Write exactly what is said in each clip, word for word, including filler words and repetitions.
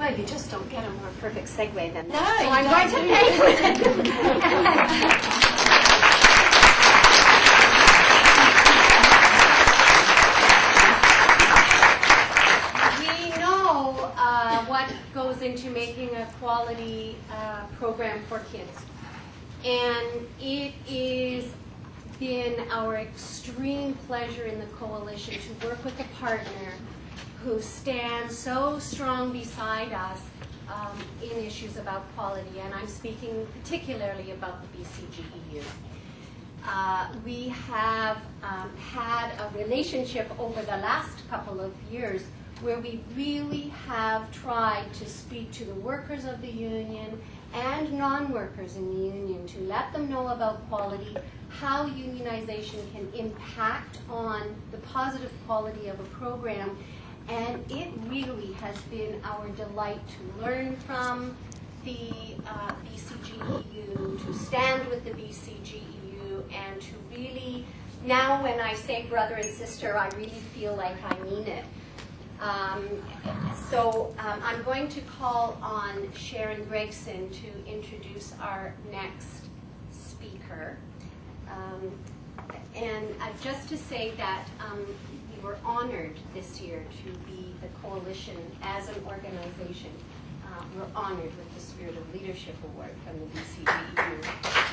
Well, you just don't get a more perfect segue than No, that. So you I'm don't. going to thank you. We know uh, what goes into making a quality uh, program for kids. And it is been our extreme pleasure in the coalition to work with a partner who stands so strong beside us um, in issues about quality, and I'm speaking particularly about the B C G E U. Uh, we have um, had a relationship over the last couple of years where we really have tried to speak to the workers of the union and non-workers in the union to let them know about quality, how unionization can impact on the positive quality of a program. And it really has been our delight to learn from the uh, B C G E U, to stand with the B C G E U, and to really, now when I say brother and sister, I really feel like I mean it. Um, so um, I'm going to call on Sharon Gregson to introduce our next speaker. Um, and uh, just to say that um, we were honored this year to be the coalition as an organization. Uh, we're honored with the Spirit of Leadership Award from the B C G E U.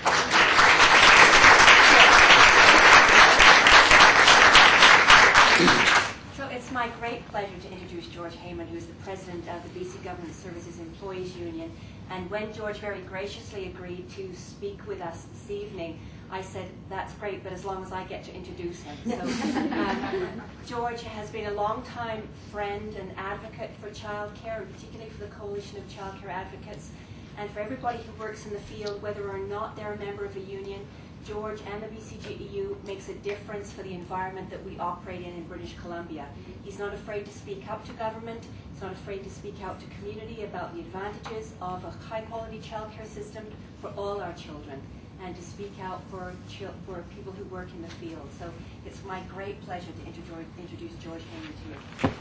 So it's my great pleasure to introduce George Heyman, who is the president of the B C Government Services Employees Union. And when George very graciously agreed to speak with us this evening, I said, that's great, but as long as I get to introduce him. So um, George has been a long-time friend and advocate for childcare, and particularly for the Coalition of Childcare Advocates. And for everybody who works in the field, whether or not they're a member of a union, George and the B C G E U makes a difference for the environment that we operate in in British Columbia. He's not afraid to speak up to government. He's not afraid to speak out to community about the advantages of a high-quality childcare system for all our children, and to speak out for for people who work in the field. So it's my great pleasure to introduce, introduce George Heyman to you.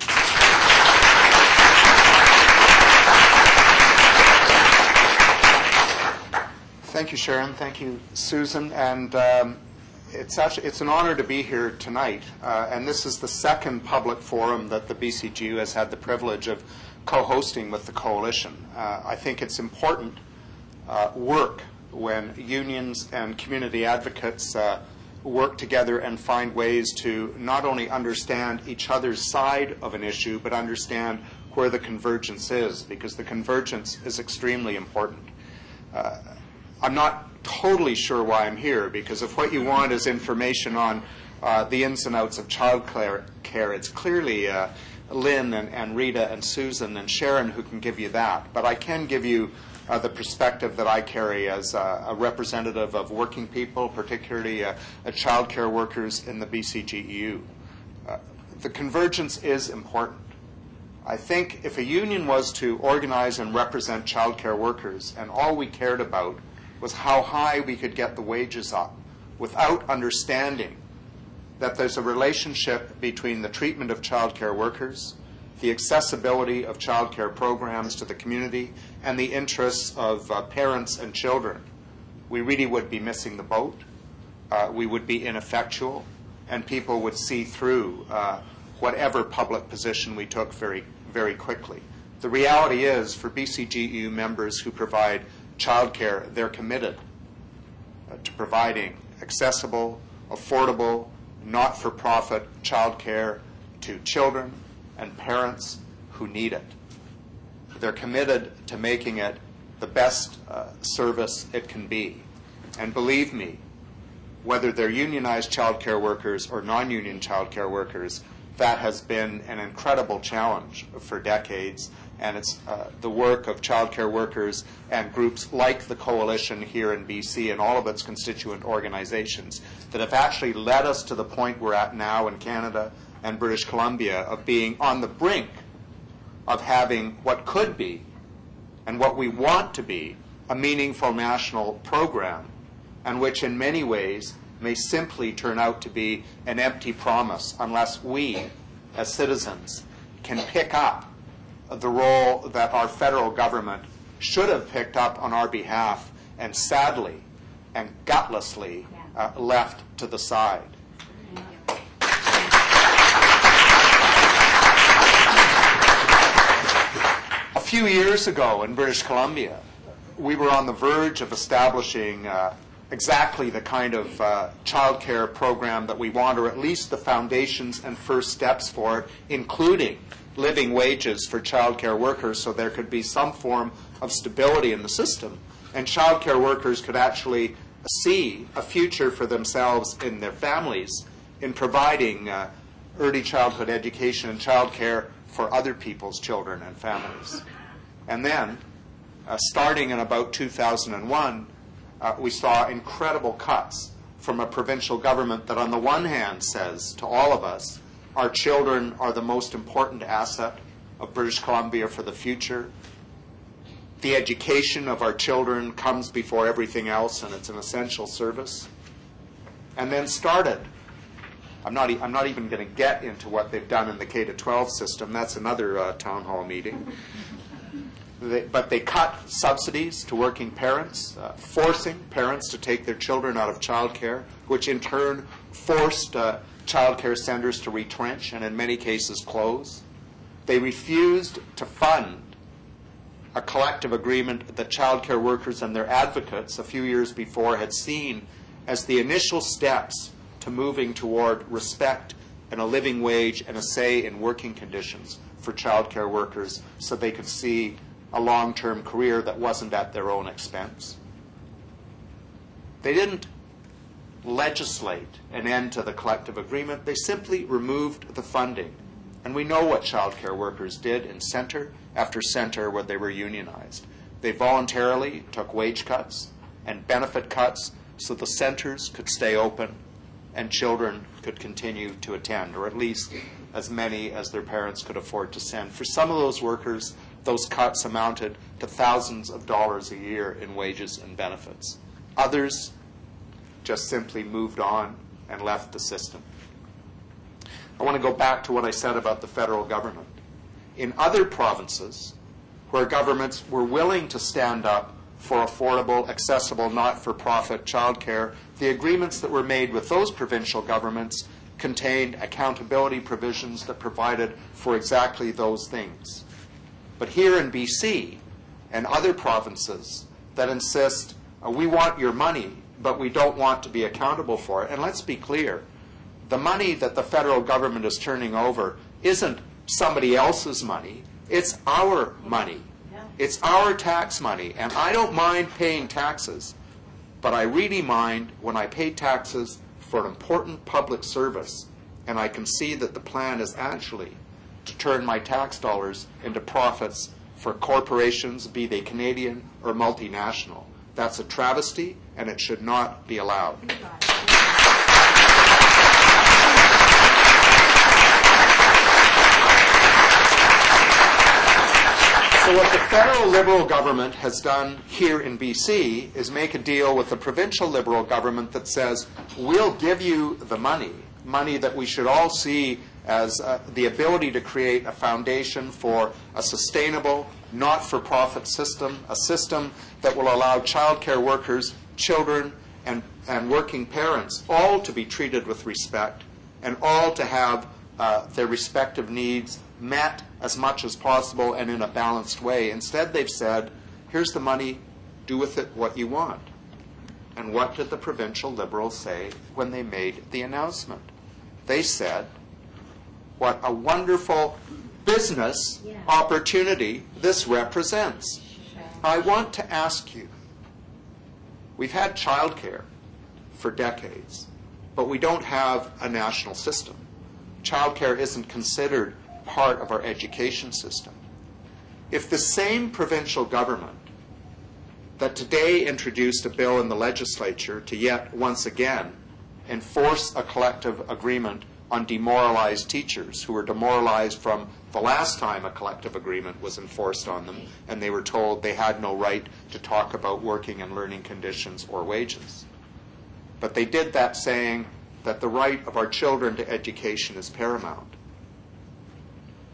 Thank you, Sharon. Thank you, Susan. And um, it's actually it's an honor to be here tonight. Uh, and this is the second public forum that the B C G U has had the privilege of co-hosting with the coalition. Uh, I think it's important uh, work when unions and community advocates uh, work together and find ways to not only understand each other's side of an issue, but understand where the convergence is, because the convergence is extremely important. Uh, I'm not totally sure why I'm here, because if what you want is information on uh, the ins and outs of child care, it's clearly uh, Lynn and, and Rita and Susan and Sharon who can give you that. But I can give you uh, the perspective that I carry as a, a representative of working people, particularly uh, uh, child care workers in the B C G E U. Uh, the convergence is important. I think if a union was to organize and represent child care workers, and all we cared about was how high we could get the wages up, without understanding that there's a relationship between the treatment of child care workers, the accessibility of child care programs to the community, and the interests of uh, parents and children, we really would be missing the boat. Uh, we would be ineffectual, and people would see through uh, whatever public position we took very, very quickly. The reality is, for B C G E U members who provide childcare, they're committed uh, to providing accessible, affordable, not-for-profit childcare to children and parents who need it. They're committed to making it the best uh, service it can be. And believe me, whether they're unionized childcare workers or non-union childcare workers, that has been an incredible challenge for decades. And it's uh, the work of childcare workers and groups like the Coalition here in B C and all of its constituent organizations that have actually led us to the point we're at now in Canada and British Columbia of being on the brink of having what could be and what we want to be a meaningful national program, and which in many ways may simply turn out to be an empty promise unless we, as citizens, can pick up the role that our federal government should have picked up on our behalf and sadly and gutlessly uh, left to the side. A few years ago in British Columbia, we were on the verge of establishing uh, exactly the kind of uh, child care program that we want, or at least the foundations and first steps for it, including living wages for child care workers so there could be some form of stability in the system, and child care workers could actually see a future for themselves and their families in providing uh, early childhood education and child care for other people's children and families. And then, uh, starting in about two thousand one, uh, we saw incredible cuts from a provincial government that on the one hand says to all of us, our children are the most important asset of British Columbia for the future. The education of our children comes before everything else, and it's an essential service. And then started, I'm not, e I'm not even going to get into what they've done in the K to twelve system. That's another uh, town hall meeting. They, but they cut subsidies to working parents, uh, forcing parents to take their children out of childcare, which in turn forced uh, childcare centers to retrench and in many cases close. They refused to fund a collective agreement that childcare workers and their advocates a few years before had seen as the initial steps to moving toward respect and a living wage and a say in working conditions for childcare workers so they could see a long-term career that wasn't at their own expense. They didn't legislate an end to the collective agreement. They simply removed the funding. And we know what childcare workers did in centre after centre where they were unionized. They voluntarily took wage cuts and benefit cuts so the centres could stay open and children could continue to attend, or at least as many as their parents could afford to send. For some of those workers, those cuts amounted to thousands of dollars a year in wages and benefits. Others just simply moved on and left the system. I want to go back to what I said about the federal government. In other provinces where governments were willing to stand up for affordable, accessible, not-for-profit childcare, the agreements that were made with those provincial governments contained accountability provisions that provided for exactly those things. But here in B C and other provinces that insist, uh, we want your money, but we don't want to be accountable for it. And let's be clear, the money that the federal government is turning over isn't somebody else's money. It's our money. It's our tax money. And I don't mind paying taxes, but I really mind when I pay taxes for an important public service and I can see that the plan is actually to turn my tax dollars into profits for corporations, be they Canadian or multinational. That's a travesty, and it should not be allowed. So what the federal Liberal government has done here in B C is make a deal with the provincial Liberal government that says, we'll give you the money, money that we should all see as uh, the ability to create a foundation for a sustainable, not-for-profit system, a system that will allow child care workers, children, and, and working parents all to be treated with respect and all to have uh, their respective needs met as much as possible and in a balanced way. Instead, they've said, here's the money, do with it what you want. And what did the provincial Liberals say when they made the announcement? They said, what a wonderful business yeah. opportunity this represents. I want to ask you, we've had childcare for decades, but we don't have a national system. Childcare isn't considered part of our education system. If the same provincial government that today introduced a bill in the legislature to yet once again enforce a collective agreement on demoralized teachers who were demoralized from the last time a collective agreement was enforced on them and they were told they had no right to talk about working and learning conditions or wages. But they did that saying that the right of our children to education is paramount.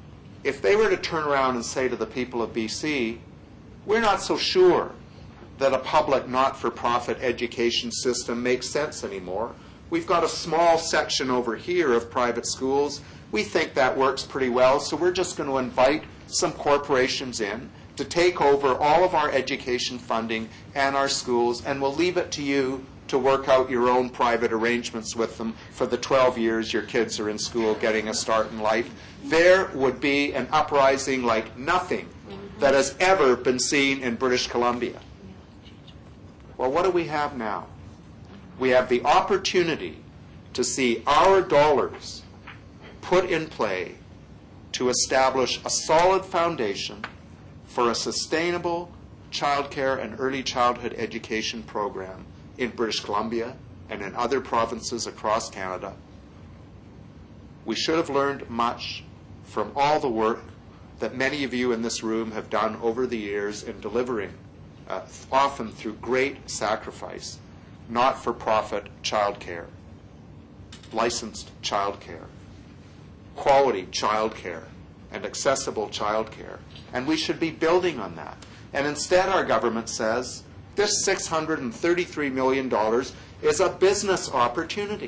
if they were to turn around and say to the people of B C, we're not so sure that a public not-for-profit education system makes sense anymore. We've got a small section over here of private schools. We think that works pretty well, so we're just going to invite some corporations in to take over all of our education funding and our schools, and we'll leave it to you to work out your own private arrangements with them for the twelve years your kids are in school getting a start in life. There would be an uprising like nothing that has ever been seen in British Columbia. Well, what do we have now? We have the opportunity to see our dollars put in play to establish a solid foundation for a sustainable childcare and early childhood education program in British Columbia and in other provinces across Canada. We should have learned much from all the work that many of you in this room have done over the years in delivering, uh, often through great sacrifice, not-for-profit childcare, licensed childcare, quality childcare, and accessible childcare. And we should be building on that. And instead our government says this six hundred thirty-three million dollars is a business opportunity.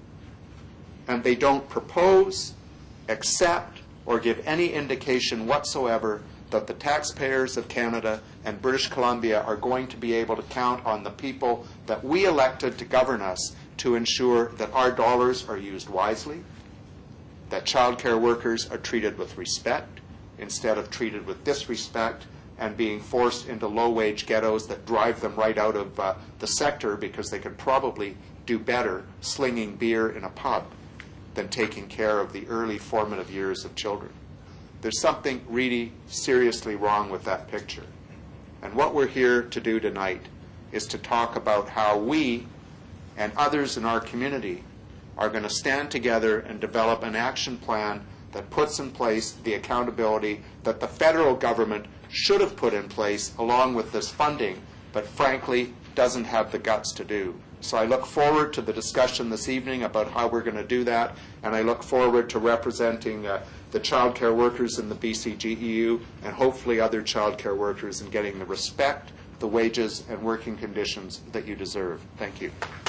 And they don't propose, accept, or give any indication whatsoever that the taxpayers of Canada and British Columbia are going to be able to count on the people that we elected to govern us to ensure that our dollars are used wisely, that childcare workers are treated with respect instead of treated with disrespect and being forced into low-wage ghettos that drive them right out of uh, the sector because they could probably do better slinging beer in a pub than taking care of the early formative years of children. There's something really seriously wrong with that picture. And what we're here to do tonight is to talk about how we and others in our community are going to stand together and develop an action plan that puts in place the accountability that the federal government should have put in place along with this funding, but frankly doesn't have the guts to do. So I look forward to the discussion this evening about how we're going to do that, and I look forward to representing uh, the child care workers in the B C G E U and hopefully other child care workers in getting the respect, the wages, and working conditions that you deserve. Thank you.